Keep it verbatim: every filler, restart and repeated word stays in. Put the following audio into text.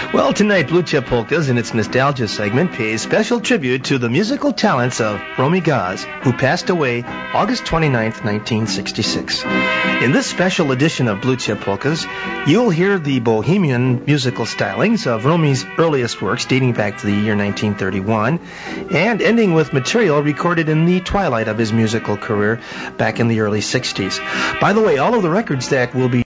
Well, tonight, Blue Chip Polkas in its nostalgia segment pays special tribute to the musical talents of Romy Gaz, who passed away August twenty-ninth, nineteen sixty-six. In this special edition of Blue Chip Polkas, you'll hear the bohemian musical stylings of Romy's earliest works dating back to the year nineteen thirty-one, and ending with material recorded in the twilight of his musical career back in the early sixties. By the way, all of the records that will be